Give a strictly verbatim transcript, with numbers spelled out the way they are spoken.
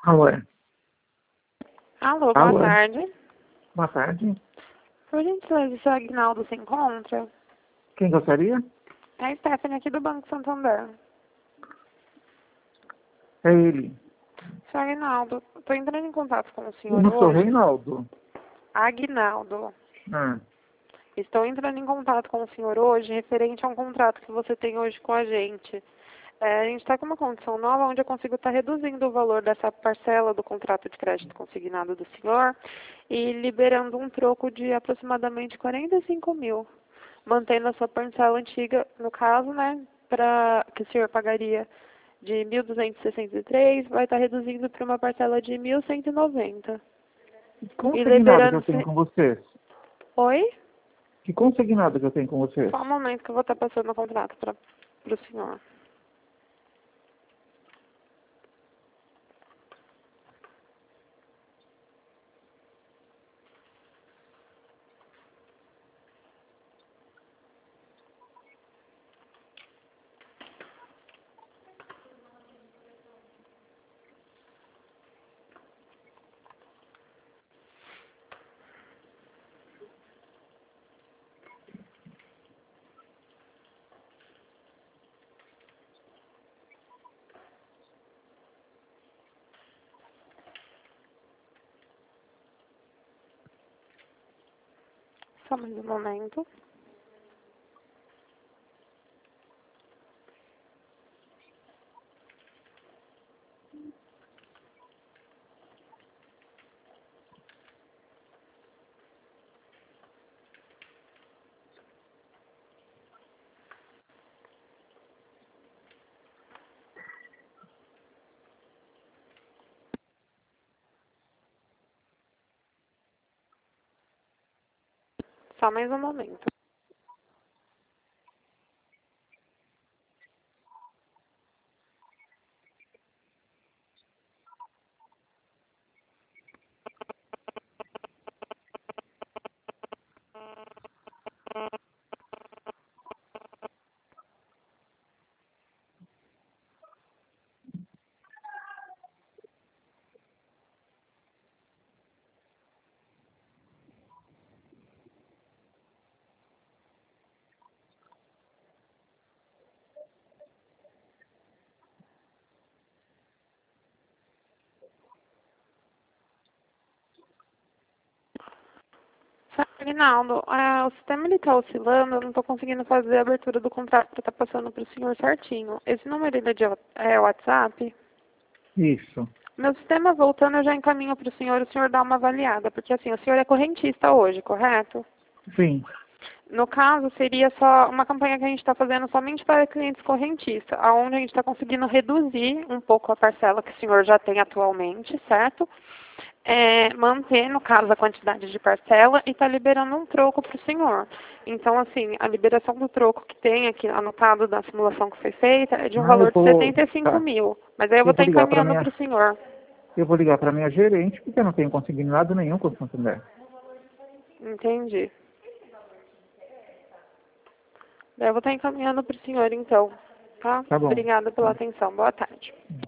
Alô, é? Alô, boa Alô, é? tarde. Boa tarde. Por gentileza, o senhor Aguinaldo se encontra? Quem gostaria? É a Stephanie aqui do Banco Santander. É ele. Senhor Aguinaldo, estou entrando em contato com o Eu senhor não sou hoje. Reinaldo. Aguinaldo. Ah, Estou entrando em contato com o senhor hoje referente a um contrato que você tem hoje com a gente. É, a gente está com uma condição nova onde eu consigo estar reduzindo o valor dessa parcela do contrato de crédito consignado do senhor e liberando um troco de aproximadamente quarenta e cinco mil, mantendo a sua parcela antiga, no caso, né, pra, que o senhor pagaria de mil duzentos e sessenta e três, vai estar reduzindo para uma parcela de mil cento e noventa. que E consignado que eu tenho liberando-se... com vocês? Oi? Que consignado que eu tenho com vocês? Só um momento que eu vou estar passando o contrato para o senhor. Só mais um momento. Só mais um momento. Aguinaldo, é, o sistema ele está oscilando, eu não estou conseguindo fazer a abertura do contrato para estar passando para o senhor certinho. Esse número ele é de é WhatsApp? Isso. Meu sistema voltando, eu já encaminho para o senhor, o senhor dá uma avaliada, porque assim, o senhor é correntista hoje, correto? Sim. No caso, seria só uma campanha que a gente está fazendo somente para clientes correntistas, onde a gente está conseguindo reduzir um pouco a parcela que o senhor já tem atualmente, certo? É, manter, no caso, a quantidade de parcela e está liberando um troco para o senhor. Então, assim, a liberação do troco que tem aqui anotado na simulação que foi feita é de um Ah, eu valor de vou. setenta e cinco Tá. mil. Mas aí eu vou Eu estar vou ligar para encaminhando para minha. o senhor. Eu vou ligar para minha gerente, porque eu não tenho consignado nenhum com o Santander. Entendi. Daí eu vou estar encaminhando para o senhor, então. Tá? Tá bom. Obrigada pela Tá. atenção. Boa tarde.